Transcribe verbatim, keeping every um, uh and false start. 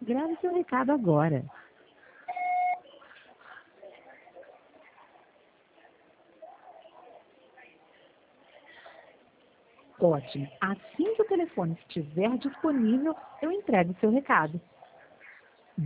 Grave seu recado agora. Ótimo. Assim que o telefone estiver disponível, eu entrego o seu recado.